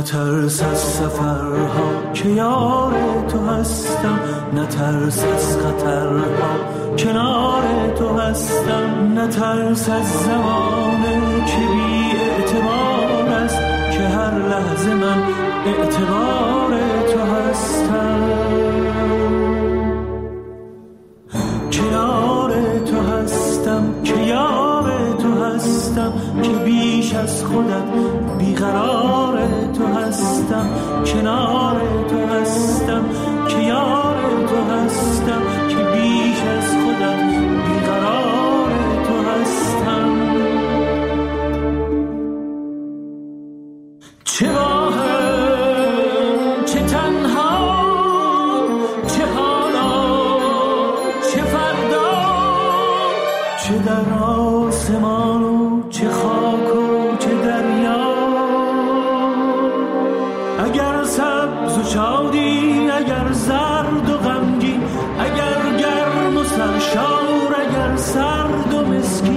نترس از سفرها که یار تو هستم، نترس از خطرها کنار تو هستم، نترس از زمانه که بی اعتبار است که هر لحظه من اعتبار تو هستم. کنار تو هستم که یار تو هستم، که بیش از خودت بیقرار تو هستم. کنار تو هستم که یار تو هستم، که بیش از خودت بیقرار تو هستم. چه واهم چه تنها، چه حالا چه فردا، چه در آسمان و چه خاک و چه دریا. اگر سبز و شادی، اگر زرد و غمگین، اگر گرم و سرشار، اگر سرد و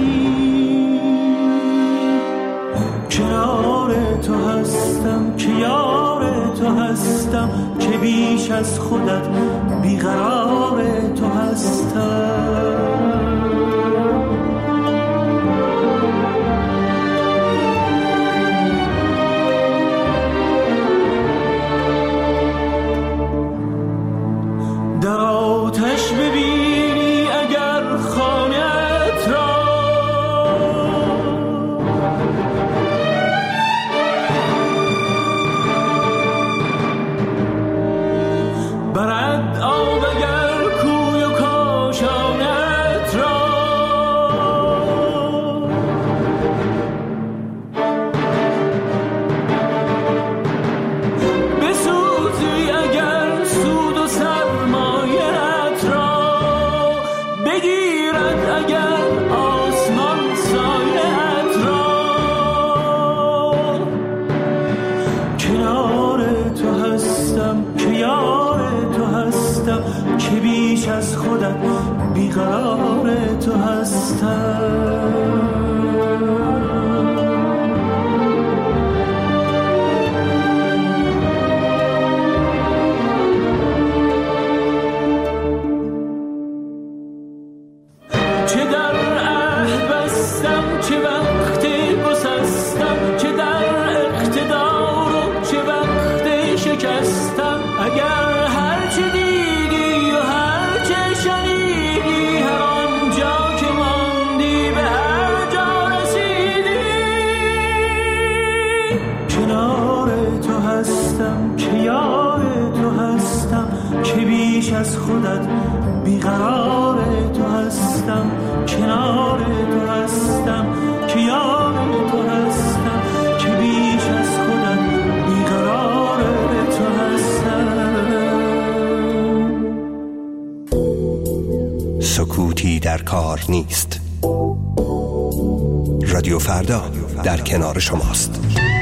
مسکین، کنار تو هستم که یار تو هستم، که بیش از خودت بیقرار تو هستم. در آتش ببینی اگر خانه‌ات را، برد آب اگر کوی و کاشانه‌ات را، بسوزی اگر سود و سرمایه‌ات را، بگیرد اگر آسمان سایه‌ات را. کنار تو هستم که یار تو هستم، که بیش از خودت بیقرار تو هستم. چه در عهد بستم، چه وقت گسستم، چه در اقتدار و چه وقت شکستم. اگر هر چه دیدی و هر چه شنیدی، هر آنجا که ماندی به هر جا رسیدی. کنار تو هستم که یار تو هستم، که بیش از خودت بیقرار تو هستم. کنار تو هستم که یار تو هستم، که بیش از خودت بیقرار تو هستم. سکوتی در کار نیست. رادیو فردا در کنار شماست.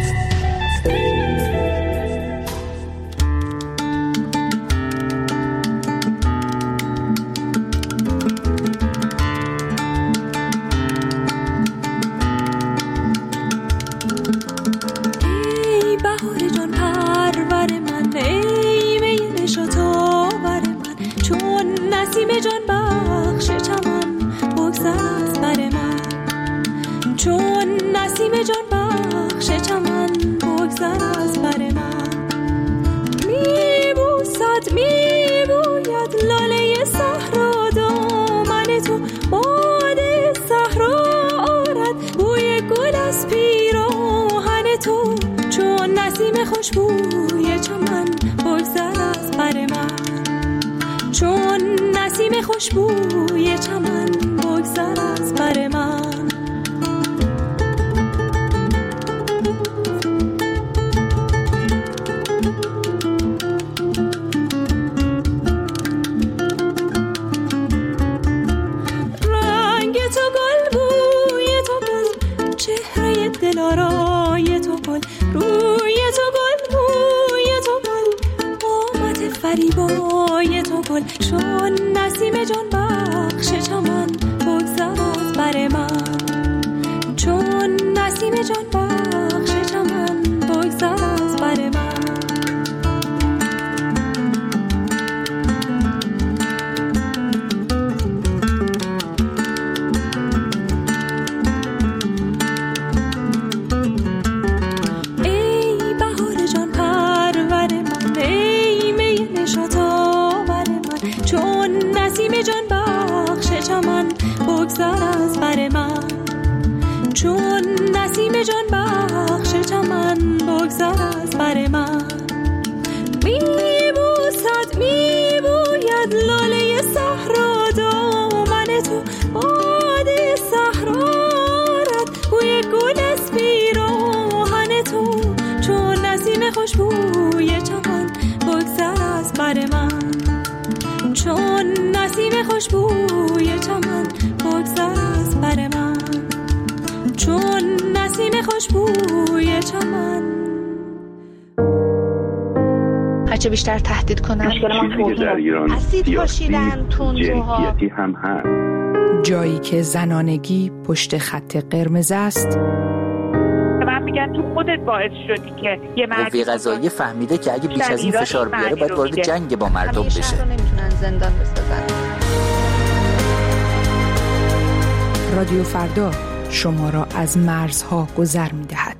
خوشبوی چمن بگذر از بر من، چون نسیم خوشبوی چمن بگذر از بر من. رنگ تو گل، بوی تو گل، چهره دلارای تو گل، روی تو گل، بوی تو گل، قامت فریبای تو گل، چون نسیم جان بخش چمن بگذر از بر من، چون نسیم جان بخش چمن بگذر از بر من. به جان بخش چمن بگذر از بر من. میبوسد میبوید لاله صحرا دامن تو، باد صحرارت بوی گل از پیراهن تو، چون نسیم خوشبوی چمن بگذر از بر من، چون نسیم خوشبوی چمن بگذر از بر من، چون نسیم خوشبوی چمن. هرچه بیشتر تهدید کنن چیزی که در ایران سیاسی جنسیتی هم هست. جایی که زنانگی پشت خط قرمز است. من میگن تو خودت باعث شدی که یه قوه قضاییه فهمیده که اگه بیش از این فشار بیاره باید وارد جنگ با مردم بشه. شهر رو نمیتونن زندان بسازن. رادیو فردا شما را از مرزها گذر می‌دهد.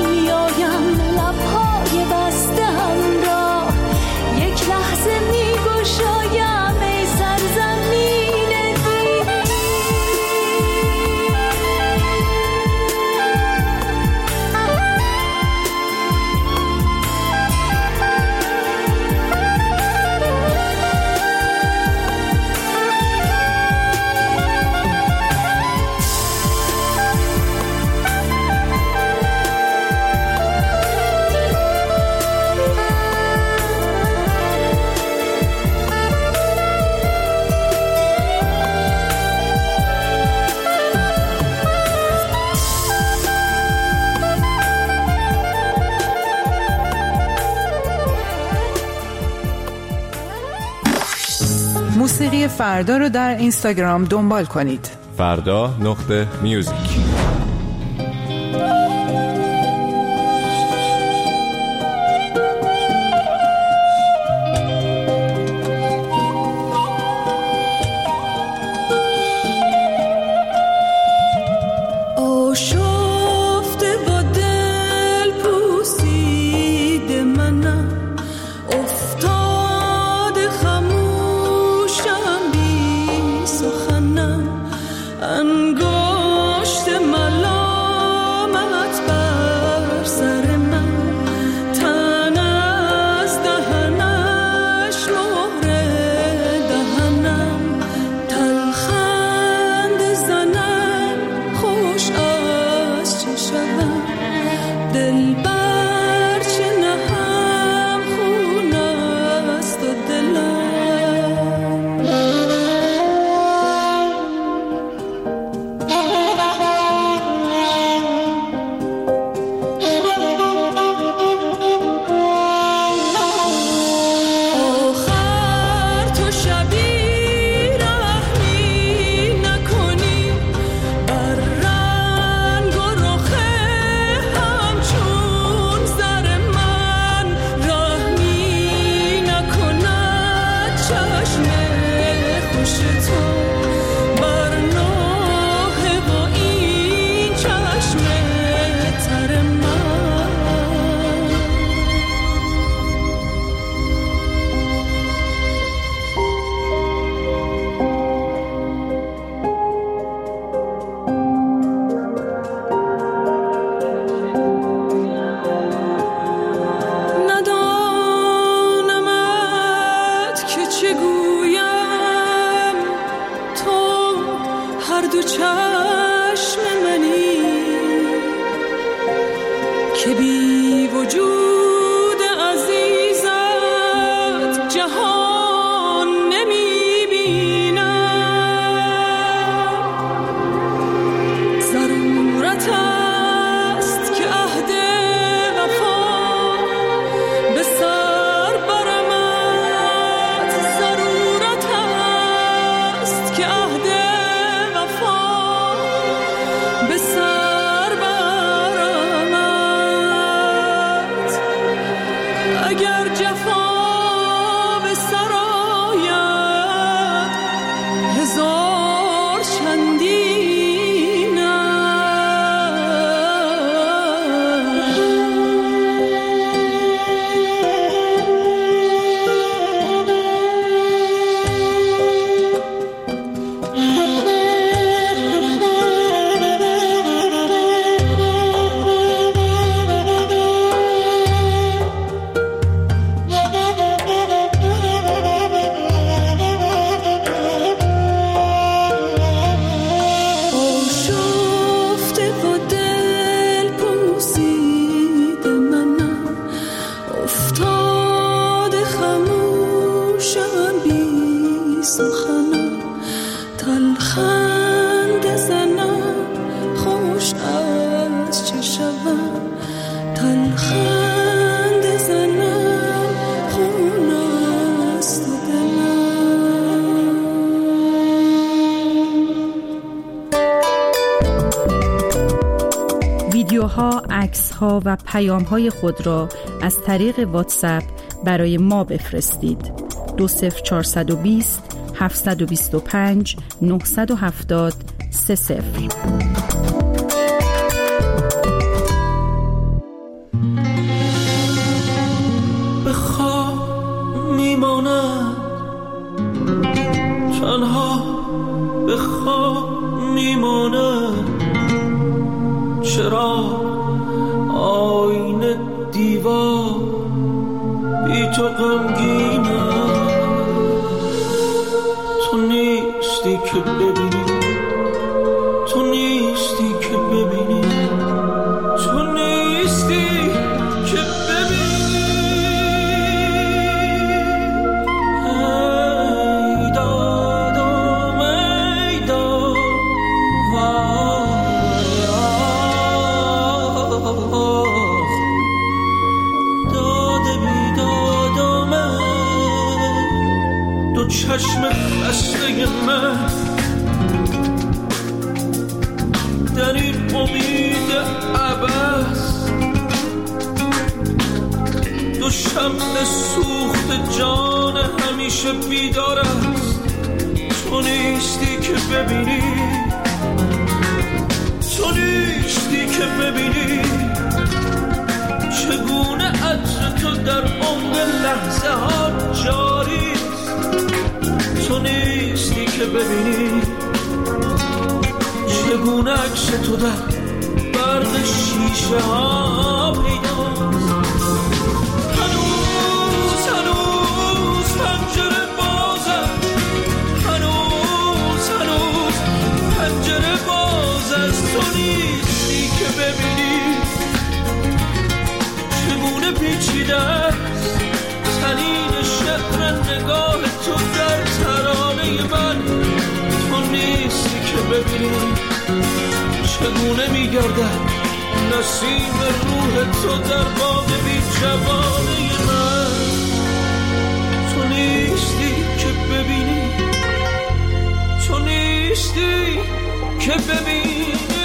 لبهای بسته هم را یک لحظه میگو موسیقی فردا رو در اینستاگرام دنبال کنید. فردا.music. ویدیوها، عکس‌ها و پیام‌های خود را از طریق واتساپ برای ما بفرستید. 20420 725 970 30. به خواب میماند تنها، به خواب میماند. چرا آینه دیوار بی تو غمگینم؟ تو نیستی که ببینی، تو نیستی که ببینی، تو نیستی که ببینی. ای دادم ای داد داد بیدادم، دو چشم چشم خسته من در این امید عباس، دو شمع سوخت جان همیشه بیدار است. تو نیستی که ببینی، تو نیستی که ببینی چگونه عطر تو در عمق لحظه ها جاری است. تو نیستی که ببینی چگونه عکس تو در برق شیشه ها پیداست. هنوز پنجره بازم، هنوز پنجره باز است. تو نیستی که ببینی چگونه پیچیده است طنین شعر نگاه تو در ترانه من. تو نیستی که ببینی چگونه میگردد نسیم روح تو در باغ بی جوانه من. تو نیستی که ببینی، تو نیستی که ببینی.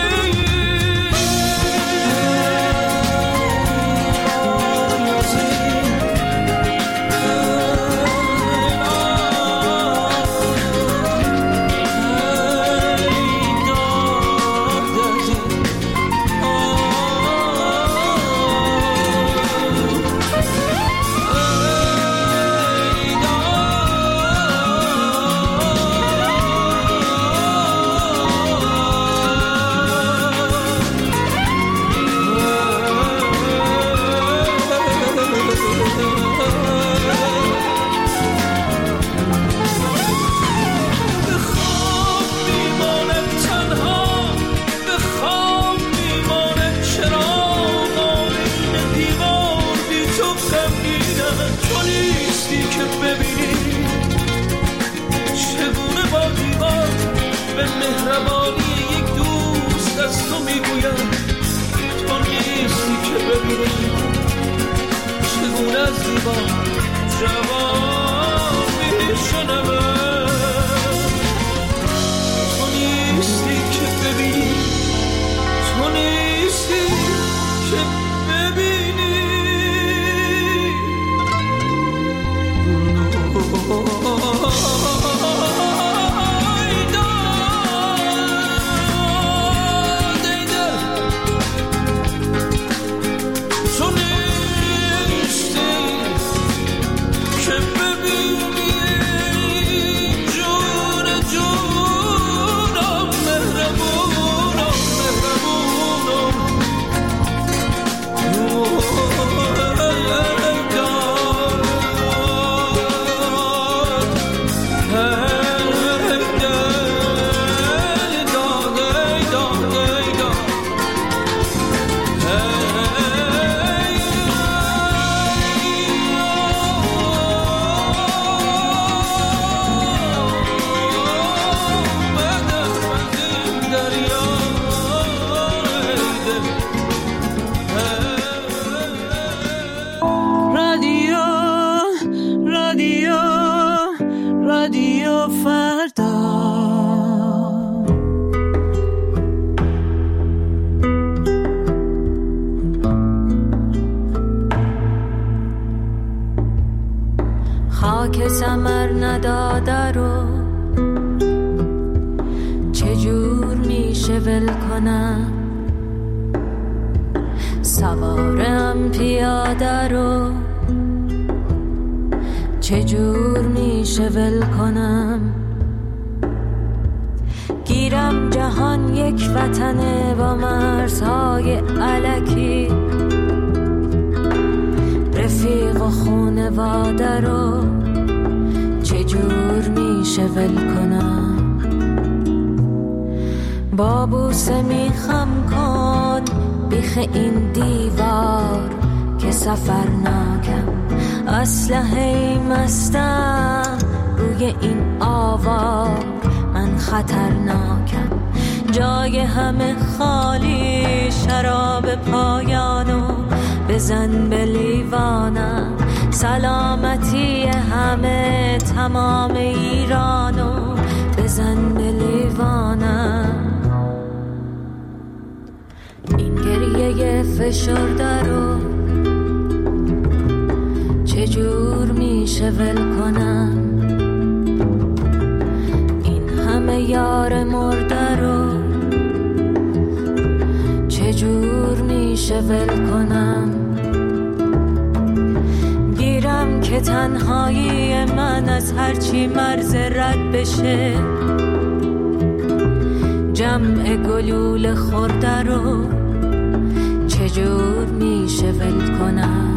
خاک ثمر نداده رو چجور میشه ول کنم، سوارم پیاده رو چجور میشه ول کنم. گیرم جهان یک وطنه با مرزهای الکی، رفیق و خونواده رو چجور میشه ول کنم. با بوسه میخم کن بیخ این دیوار که سفر ناکم، اسلحه مستم روی این آوار، من خطرناکم. جای همه خالی، شراب پایانو بزن به لیوانم، سلامتی همه تمام ایرانو بزن به لیوانم. این گریه فشرده رو چجور میشه ول کنم؟ این همه یار مرده رو چجور میشه ول کنم؟ گیرم که تنهایی من از هرچی مرز رد بشه، جمع گلول خورده رو چجور میشه ول کنم؟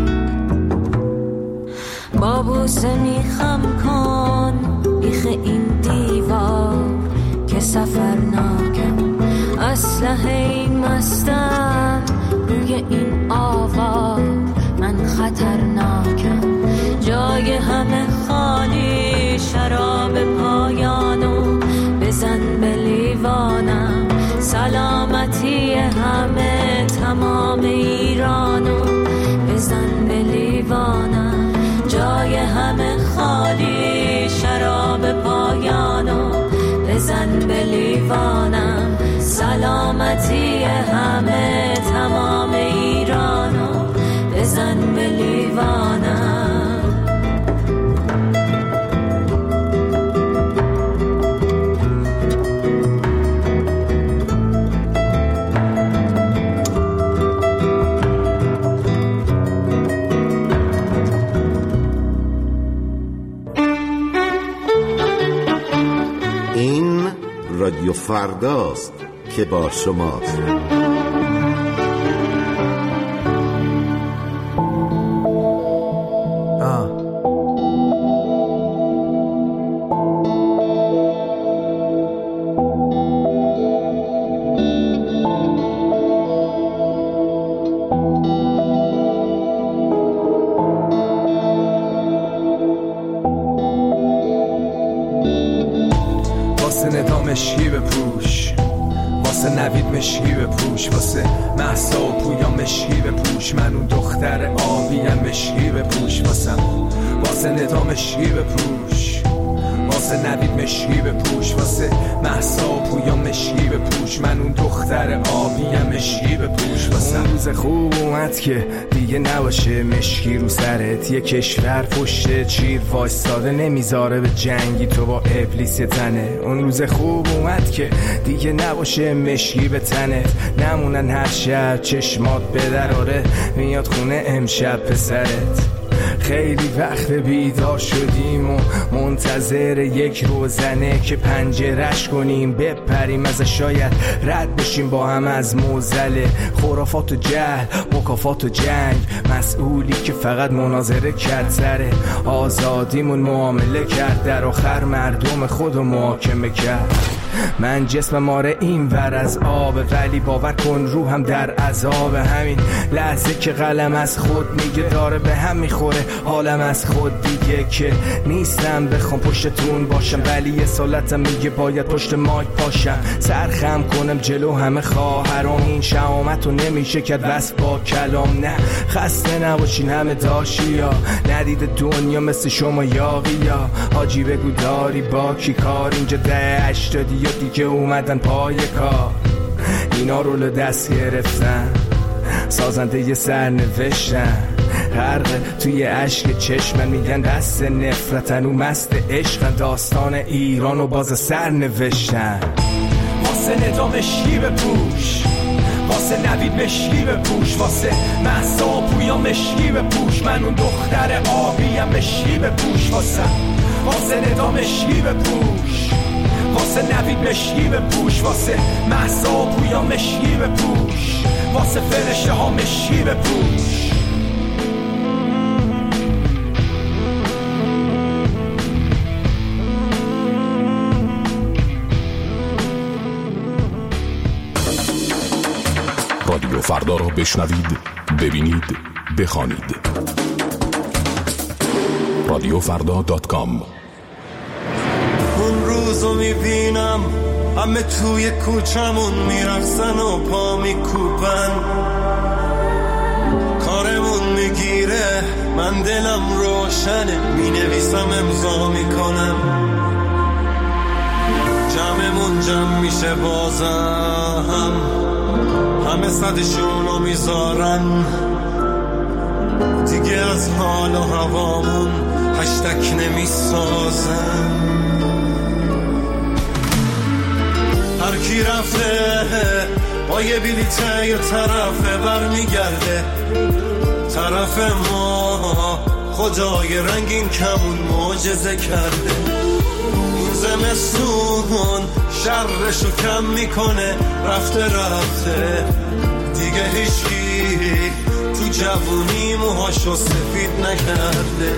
با بوسه میخم کن بیخ این دیوار که سفرناکم، اسلحه مستم روی این آوار، من خطرناکم. جای همه خالی، شراب پایانو بزن به لیوانم. سلامتی همه تمام ایرانو بزن به لیوانم. جای همه خالی، شراب پایانو بزن به لیوانم. سلامتی همه تمام ایرانو بزن به لیوانم. این رادیو فرداست که با شماست. مشکی بپوش، واسه نوید مشکی بپوش، واسه مهسا و پویا مشکی بپوش، من اون دختر آبیم مشکی بپوش، واسه ندا مشکی بپوش، واسه نوید مشکی بپوش، واسه مهسا و پویا مشکی بپوش، من اون دختر آبیم مشکی بپوش. اون روز خوب اومد که دیگه نباشه مشکی رو سرت، یه کشور پشت چیر وایستاده نمیذاره به جنگی تو با ابلیس تنه. اون روز خوب اومد که دیگه نباشه مشکی به تنت، نمونن هر شب چشمات به دراره، میاد خونه امشب پسرت. خیلی وقت بیدار شدیم و منتظر یک روزنه که پنجرش کنیم بپریم ازش، شاید رد بشیم با هم از موزل خرافات و جهل، مکافات و جنگ. مسئولی که فقط مناظره کرد سر آزادیمون معامله کرد، در آخر مردم خودو محاکمه کرد. من جسمم آره این ور از آب، ولی باور کن روحم در عذاب. همین لحظه که قلم از خود میگه داره به هم میخوره حالم از خود دیگه، که نیستم بخوام پشتتون باشم، ولی یه سالتم میگه باید پشت مایک پاشم. سرخم کنم جلو همه خواهرام، این شهامتو نمیشه کرد وصف با کلام. نه خسته نباشین همه داشیا، ندیده دنیا مثل شما یاقیا. حاجی بگو داری با کی کار، اینجا 80 یا دیگه اومدن پای کار، اینا رول دست گرفتن، سازنده یه سر نوشتن، غرق توی عشق چشمن، میگن دست نفرتن و مست عشقن، داستان ایرانو باز سر نوشتن. واسه ندا مشکی بپوش، واسه نوید مشکی بپوش، واسه مهسا و پویا مشکی بپوش، من اون دختر آبیم مشکی بپوش، واسه ندا مشکی بپوش، واسه نوید مشکی بپوش، واسه مهسا و پویا مشکی بپوش، واسه فرشته ها مشکی بپوش. رادیو فردا را بشنوید، ببینید، بخوانید. radiofrda.com. اون روزو میبینم همه توی کوچمون میرقصن و پا میکوبن، کارمون میگیره من دلم روشنه، می نویسم امضا می کنم، جمعمون جمع میشه بازم، همه صدشونو میذارن دیگه، از حال و هوامون هشتک نمیسازن. هر کی رفته با یه بلیته یه طرفه برمیگرده، طرف ما خدای رنگین کمون معجزه کرده. این زمستون شرشو کم میکنه، رفته دیگه هیچکی تو جوونی موهاشو سفید نکرده.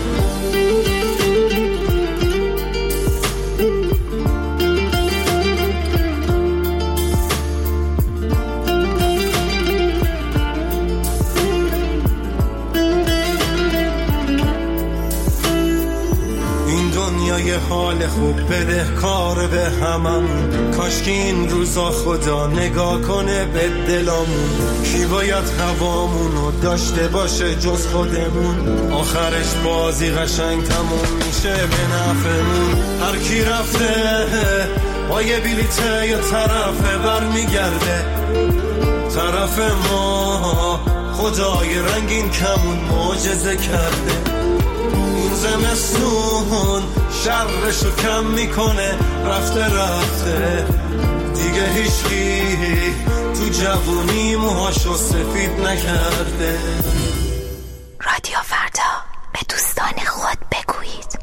یه حال خوب بده کار به هممون، کاش که این روزا خدا نگاه کنه به دلامون. کی باید هوامونو داشته باشه جز خودمون، آخرش بازی قشنگ تموم میشه به نفعمون. هر کی رفته با یه بلیته یه طرفه برمیگرده، طرف ما خدای رنگین کمون معجزه کرده. این زمستون شرشو کم میکنه، رفته دیگه هیچکی تو جوونی موهاشو سفید نکرده. رادیو فردا، به دوستان خود بگویید.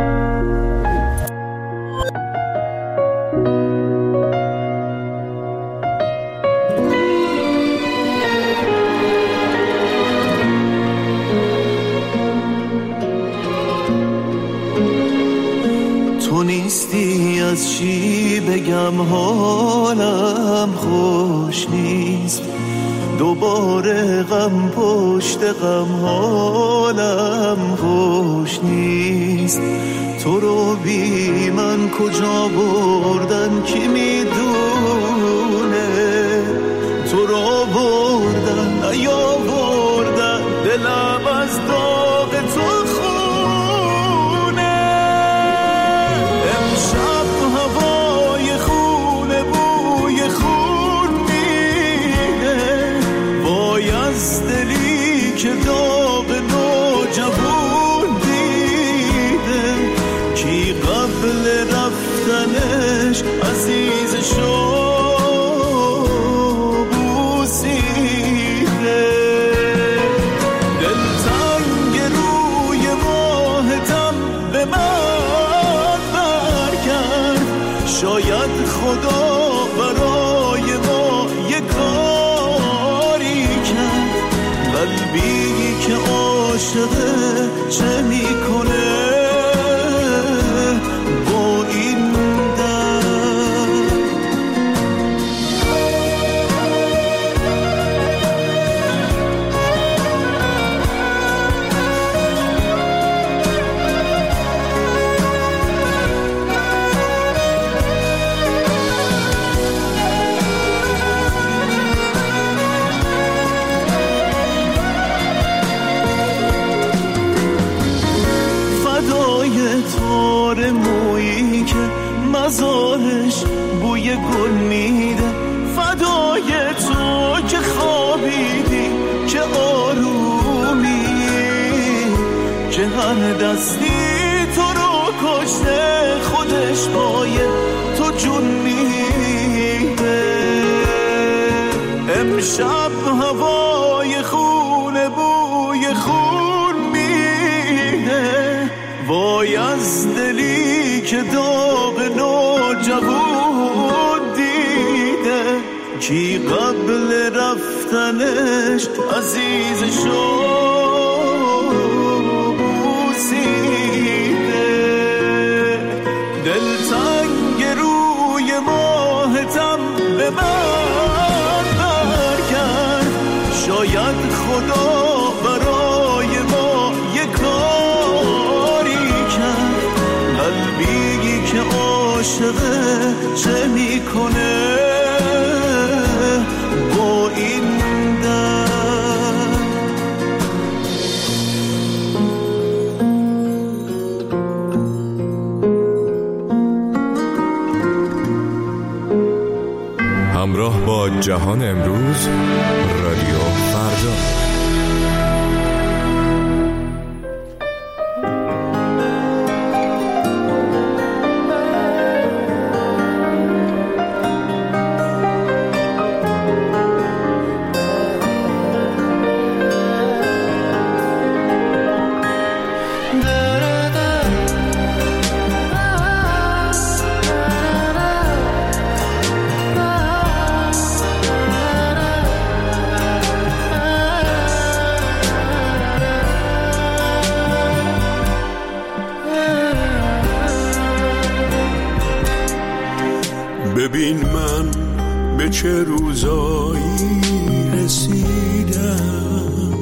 تو نیستی از چی بگم حالم خوش نیست، دوباره غم پشت غم حالم خوش نیست. تو رو بی من کجا بردن کی میدونه، تو رو بردن یا بردن دلم از داغ تو که داغ نوجوان دیده، کی قبل رفتنش عزیزشو بوسیده. دلتنگ روی ماهتم به من برگرد، شاید خدا برای ما یک کاری کرد. قلبی که عاشقه چه میکنه با این تار مویی که مزارش بوی گل میده، فدای تو که خوابیدی که آرومی، که هر دستی تو رو کشته خودش پای تو جون میده. امشب هوای خونه بوی خون میده، وای از دلی که داغ نوجوان دیده، کی قبل رفتنش عزیزشو بوسیده. دلتنگ روی ماهتم به من برگرد، شاید خدا برای ما یک قلبی که عاشقه چه میکنه با این درد. همراه با جهان امروز، رادیو فردا. ببین من به چه روزایی رسیدم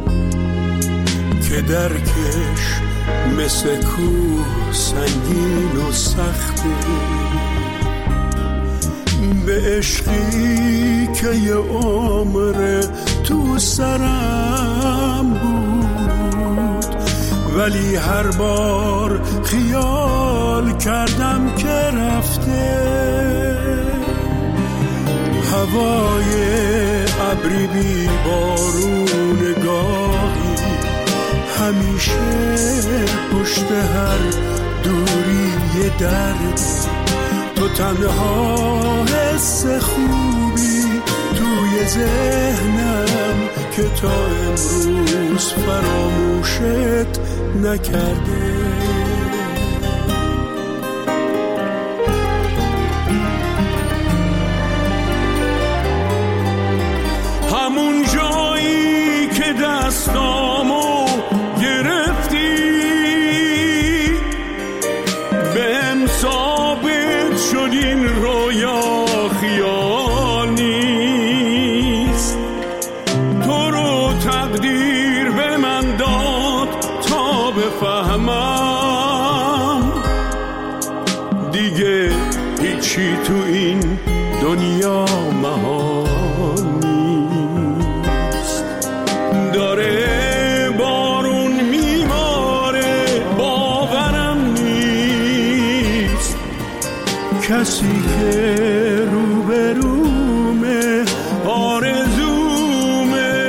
که درکش مثل کوه سنگین و سخته، به عشقی که یه عمر تو سرم بود، ولی هر بار خیال کردم که رفته. هوای ابری بی بارون گاهی همیشه پشت هر دوری یه درد، تو تنها حس خوبی توی ذهنم که تا امروز فراموشت نکرده. همون جایی که دستامو گرفتی بهم ثابت شد این رویا خیال نیست. تو رو تقدیر به من داد تا بفهمم دیگه هیچی تو این دنیا محال نیست. داره بارون میباره باورم نیست، کسی که روبرومه آرزومه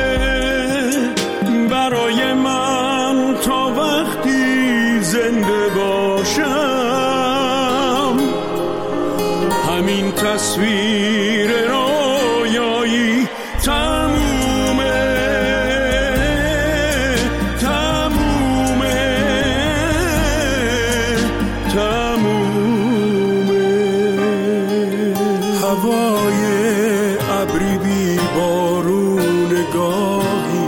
برای من تا وقتی زنده باشم. همین تصویر رویایی تمومه تمومه تمومه. هوای ابری بی بارون گاهی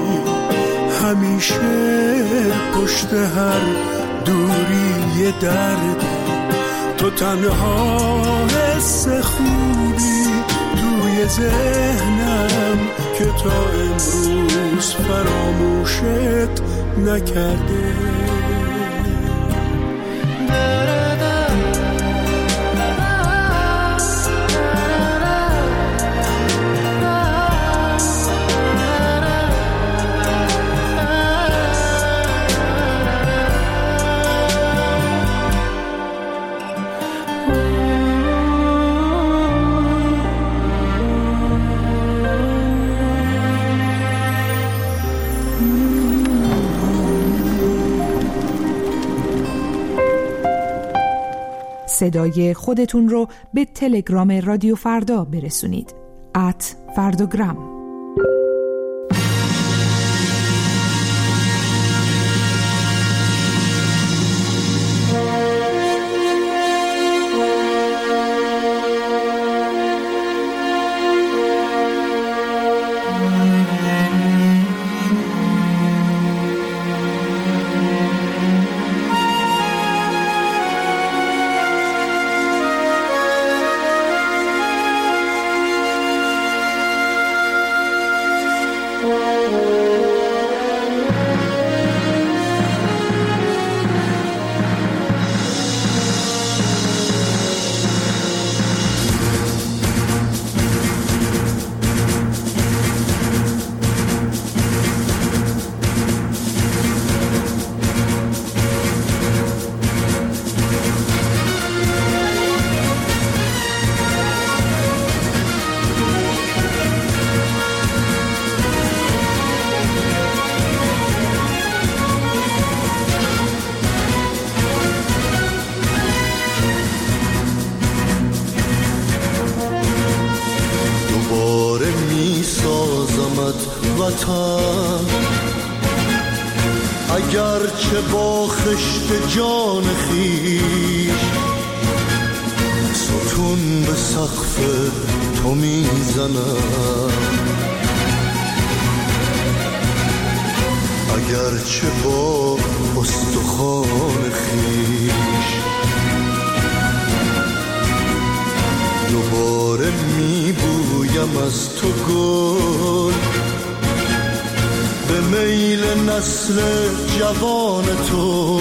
همیشه پشت هر دوری یه درد، تو تنها حس خوبی توی ذهنم که تا امروز فراموشت نکرده. صدای خودتون رو به تلگرام رادیو فردا برسونید. @فرداگرام. وطن، اگرچه با خشت جان خویش ستون به سقف تو میزنم، اگرچه با استخوان خویش دوباره میبویم از تو گل، به میل نسل جوان تو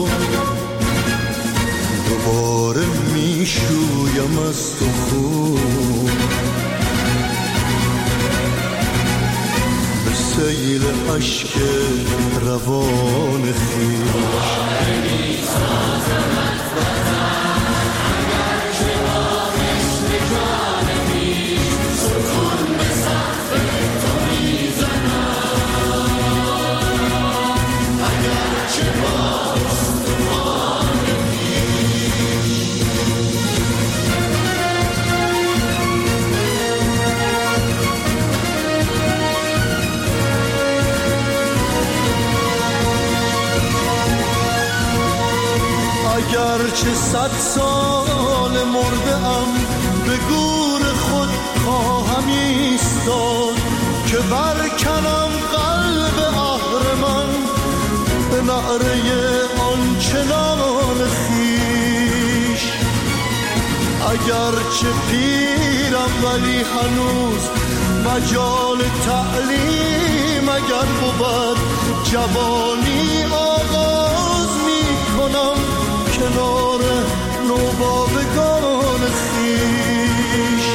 دوباره میشویم از تو خون، به سیل عشق روان خویش. اگرچه 100 سال مرده‌ام به گور خود خواهم ایستاد، که برکنم قلب اهرمن به نعره آنچنان خویش. اگرچه پیرم ولی هنوز مجال تعلیم اگر بود، جوانی آغاز میکنم کنار نوباوگان خویش.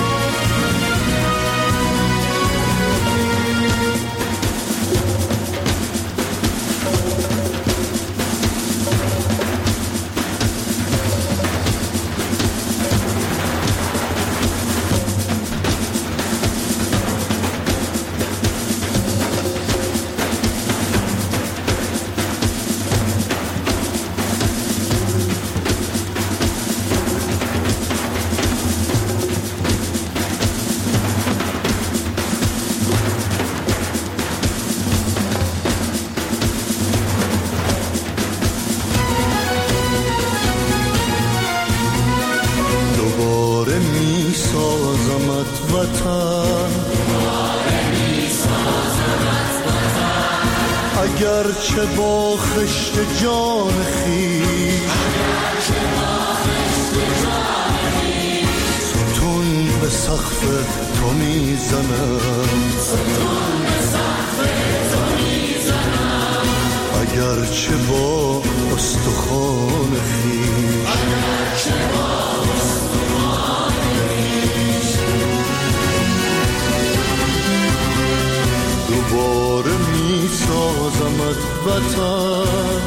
اگرچه با خشت جان خویش ستون به سقف تو میزنم، اگرچه با استخوان خویش دوباره میسازمت وطن،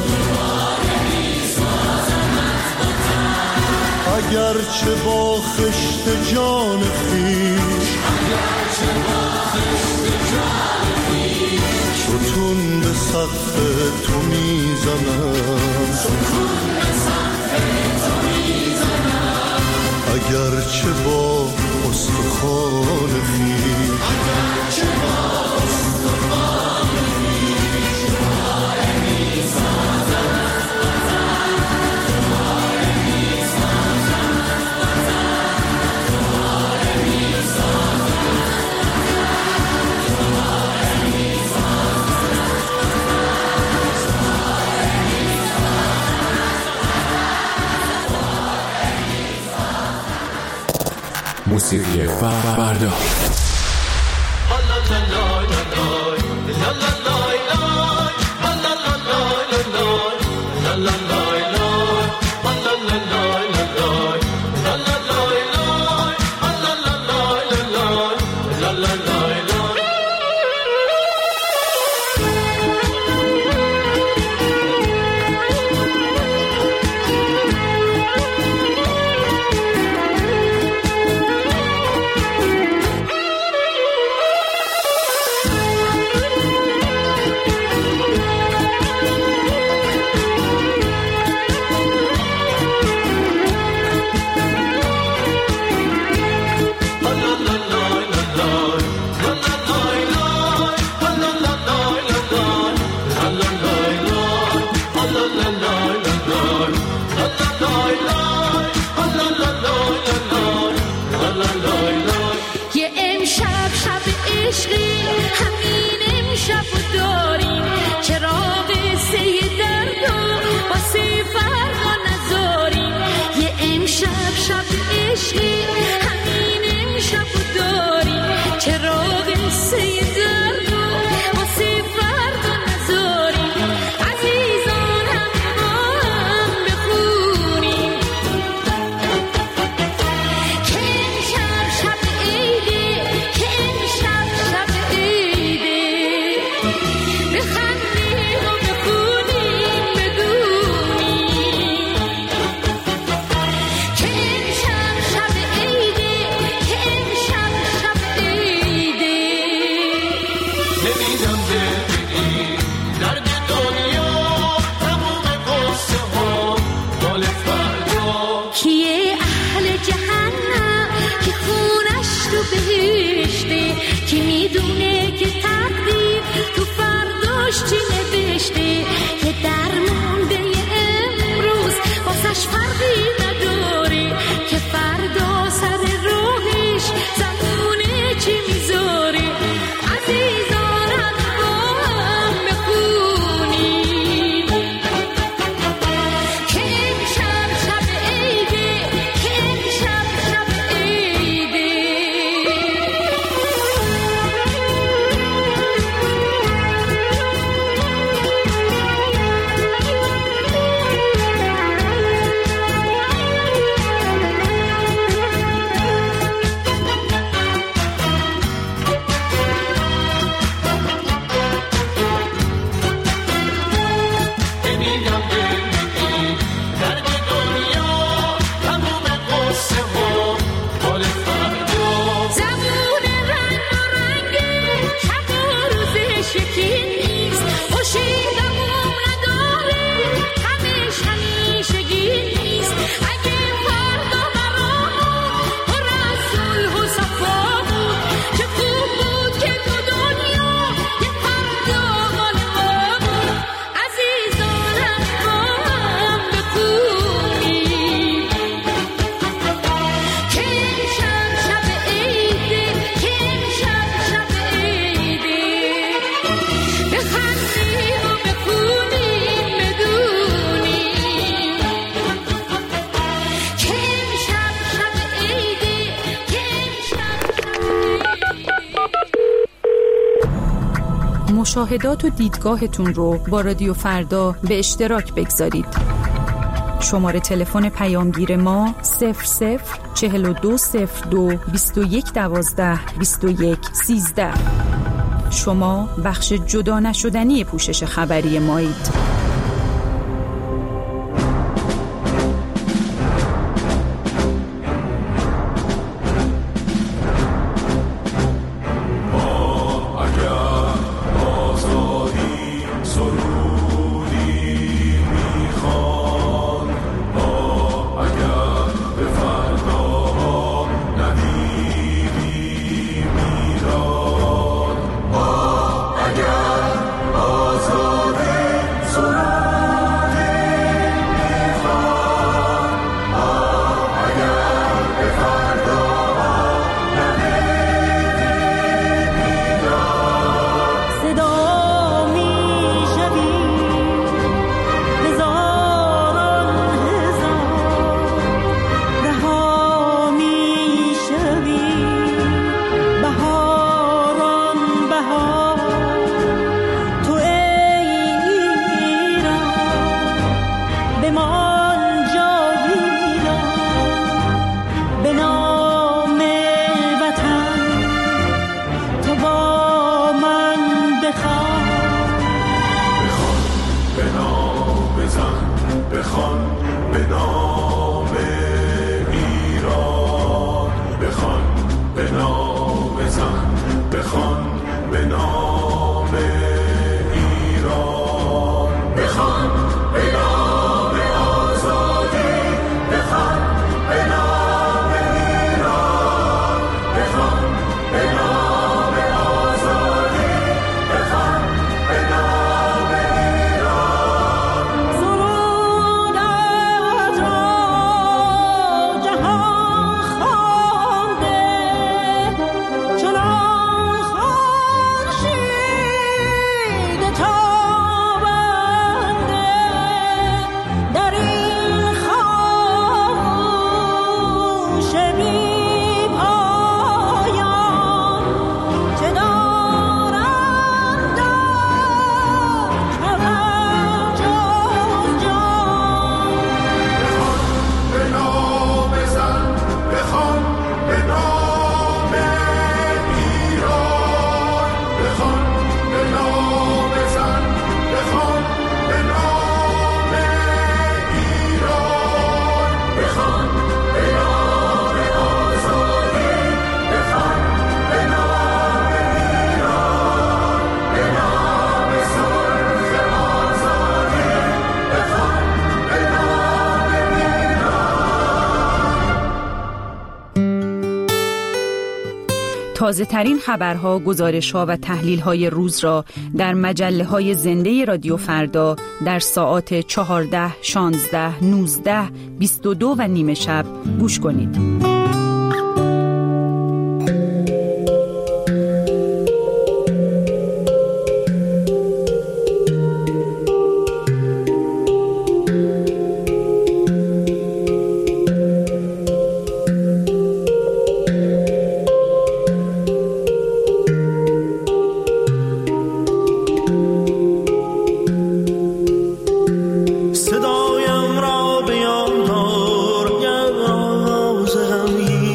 اگرچه با خشت جان خویش ستون به سقف تو میزنم، اگرچه با استخوان خویش موسیقی فردا. مشاهدات و دیدگاهتون رو با رادیو فردا به اشتراک بگذارید. شماره تلفن پیامگیر ما 004202 2112 2113. شما بخش جدا نشدنی پوشش خبری مایید. تازه ترین خبرها، گزارش‌ها و تحلیل‌های روز را در مجله‌های زنده رادیو فردا در ساعات 14، 16، 19، 22 و نیمه شب گوش کنید. صدایم را بیان دار، گر راز غمگین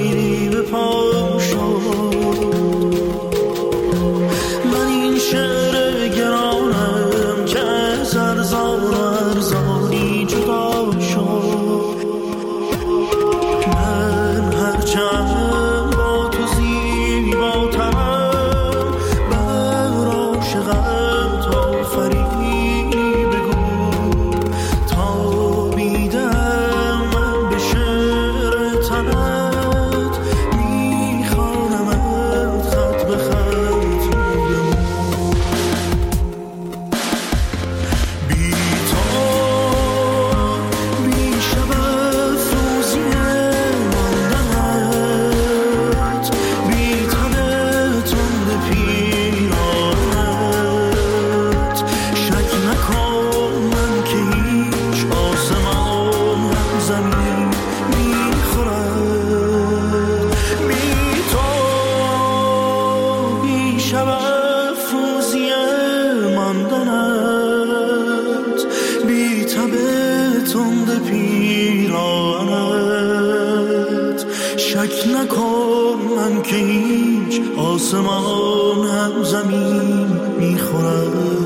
شک نکن من که هیچ آسمان هم زمین میخورد.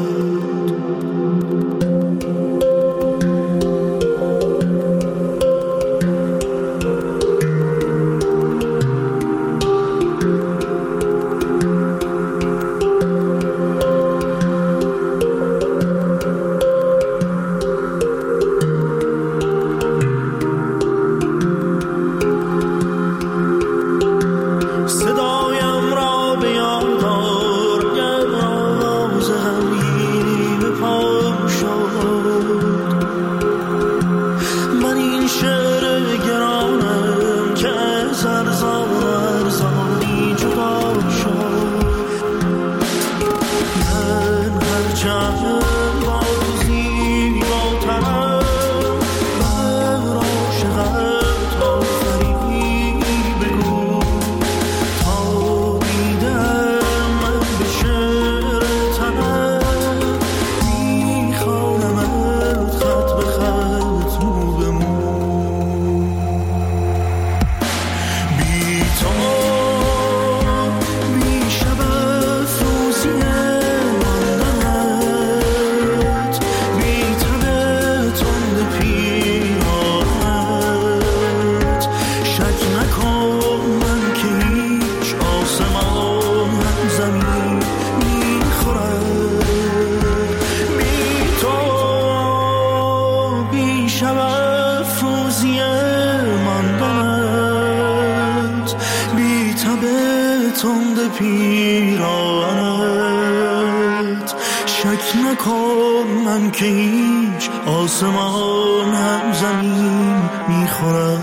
پیرانت شک نکن من که هیچ آسمان هم زمین میخورد.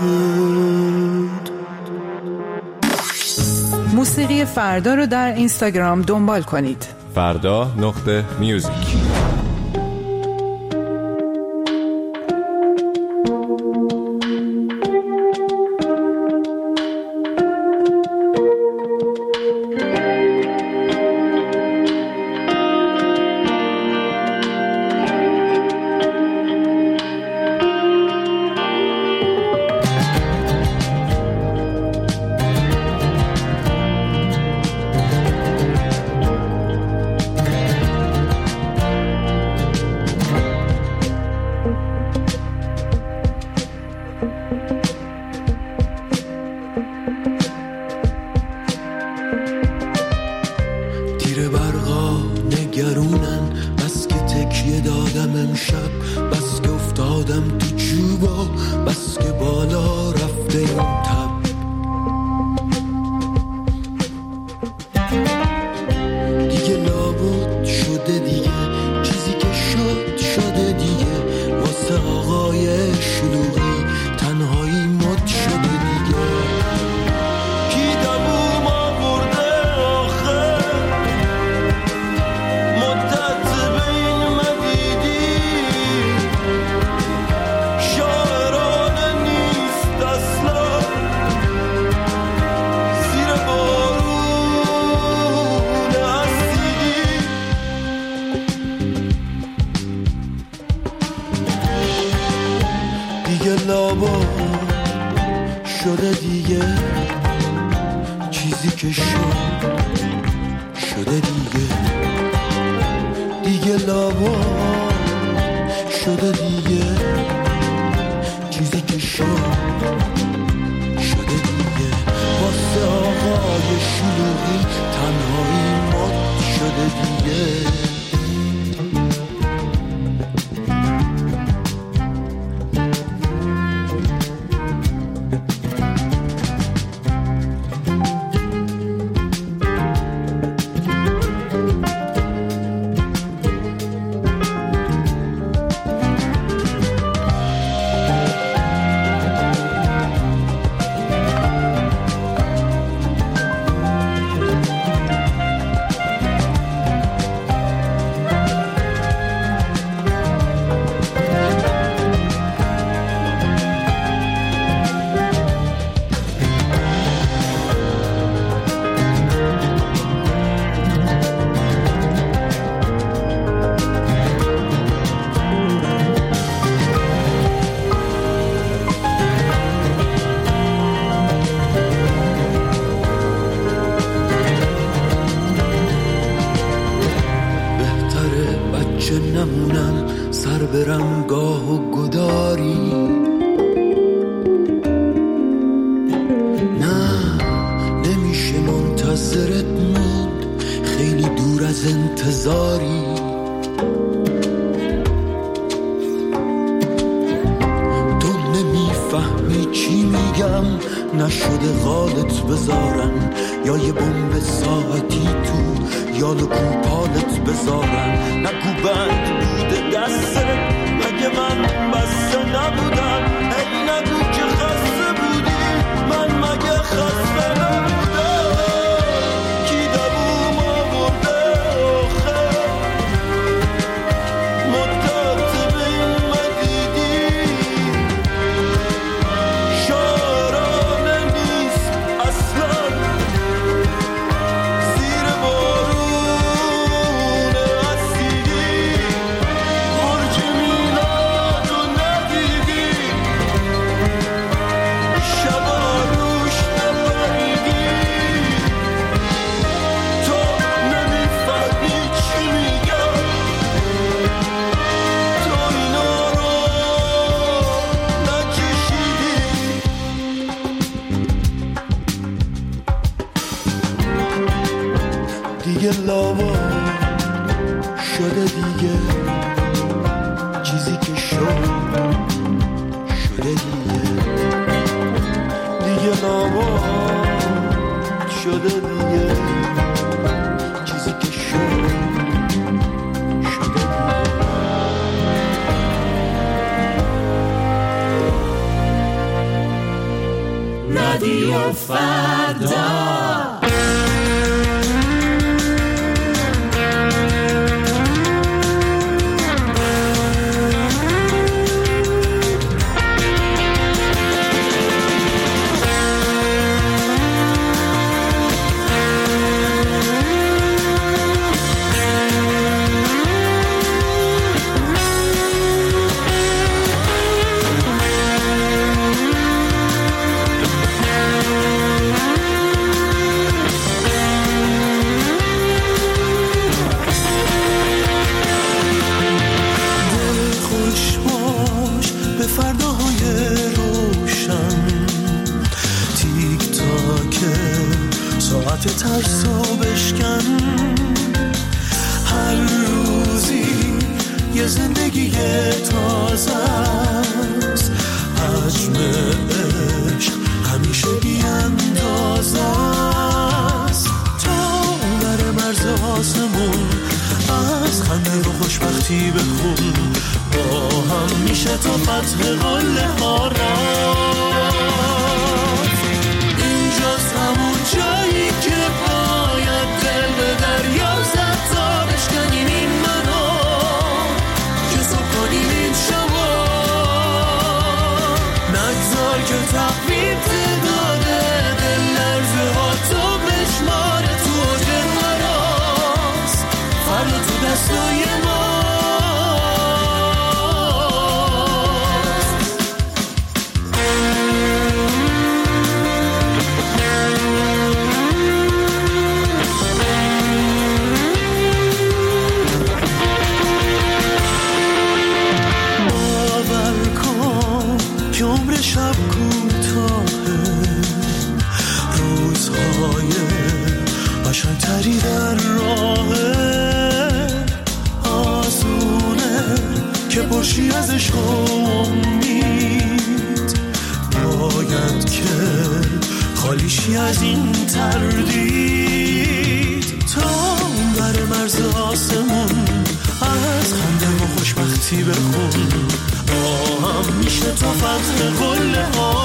موسیقی فردا رو در اینستاگرام دنبال کنید. فردا.میوزیک. شده دیگه چیزی که شده دیگه لابا شده دیگه چیزی که شده دیگه واسه آقای شلوغی تنهایی مد شده دیگه. از انتظاری، تو نمیفهمی چی میگم، نشده قالت بذارن یا یه بمب ساعتی تو یال کوپالت بذارن. نگو بند بوده دسته مگه من بسته نبودم، هی نگو که خسته بودی من مگه خسته نبودم. کی دووم آورده آخه مدت بین مدیدی، شارانه نیست اصلا زیر بارون اسیدی، برج میلاد رو ندیدی، شبا روش نبریدی، تو نمیفهمی چی میگم، تو اینا رو نکشیدی. دیگه لاوا شده دیگه، چیزی که شده دیگه، دیگه لاوا شده دیگه، چیزی که شده دیگه. رادیو فردا. ترسو بشکن، هر روزی یه زندگی تازه است، حجم عشق همیشه بی‌اندازه است. تا بر مرز آسمون از خنده و خوشبختی بخون، با هم میشه تا فتح قله ها رفت. اینجاست همون جایی که باید دل به دریا زد تا بشکنیم این منو، که صبح کنیم این شبا. نگذار که تقویم تعداده دل لرزه ها تو بشماره، تو اوج مراست فردا تو دستای ما. شب کوتاهه، روزهای قشنگتری در راهه، آسونه که پرشی از عشق و امید، باید که خالیشی از این تردید. تا بر مرز آسمون از خنده و خوشبختی بخون، با هم میشه تا فتح قله ها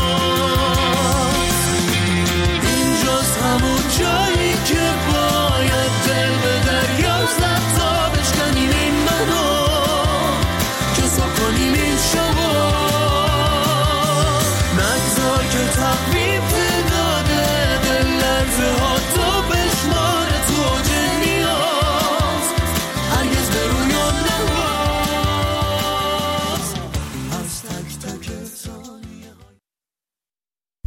رفت. اینجاست همون جایی که باید دل به دریا زد تا بشکنیم این منو، که صبح کنیم این شبا. نگذار که تقویم